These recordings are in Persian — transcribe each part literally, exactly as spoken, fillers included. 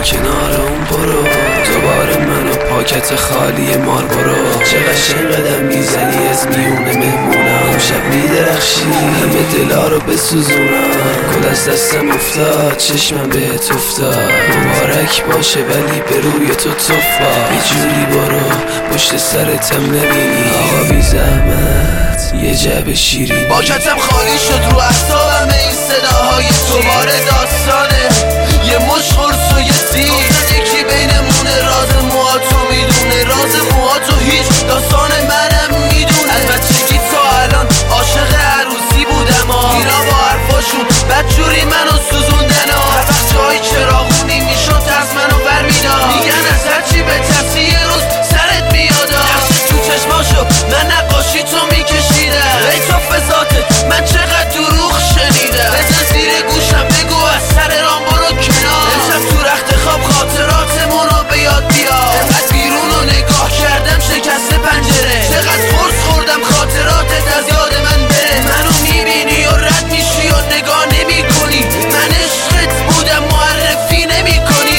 کنار اون برو، دوباره منو پاکت خالی مار برو. چه قشنگ قدم میزنی از میونه مهمونم، شب میدرخشی همه دلا رو بسوزونم. گل از دستم افتاد چشمم بهت افتاد، مبارک باشه ولی به روی تو توفا. یه جوری برو پشت سرتم نبینی، آقا بی زحمت یه جعبه شیرینی. باکتم خالی شد رو اعصابم این صداهای دوباره داستانه یه مش قرص و یه تیر. گفتن یکی بینمونه راز موهاتو میدونه، راز موهاتو هیچ داستان منم میدونه. از بچگی تا الان عاشق عروسی بودم ها، اینا با حرفاشون بدجوری منو سوزوندن ها. هر وقت جایی چراغونی میشد ترس منو برمیدار، میگن از هرچی به ترسی یه روز سرت میاد. نقش تو چشماشو من نقاشی تو میکشیدم، ای تو فضاتت من چقدر دروغ شنیدم. بزن زیر گوشم بگو از سر رام برو کنار، امشب تو رخت خواب خاطراتمون رو به یاد بیار. انقدر بیرون رو نگاه کردم شکست پنجره، چقدر فرس خوردم خاطراتت از یاد من بره. منو میبینی و رد میشی و نگاه نمی کنی، من عشقت بودم معرفی نمی کنی.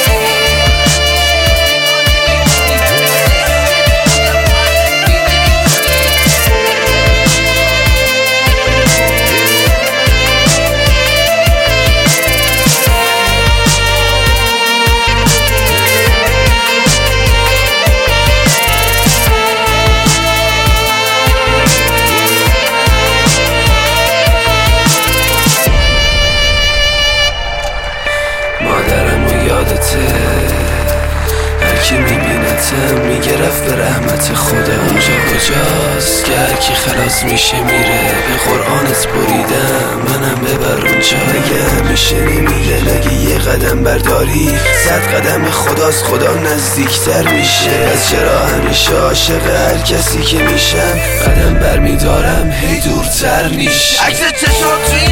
مادرم و یادته، هرکی میبینتم میگه رفت به رحمت خدا. اونجا کجاست که هرکی خلاص میشه میره، به قرآنت بریدم منم ببر اونجا. اگه همیشه نمیگه اگه یه قدم برداری صد قدم خداست، خدا نزدیکتر میشه. پس چرا همیشه عاشق هر کسی که میشم قدم برمیدارم هی دورتر میشه. عکس چشات توی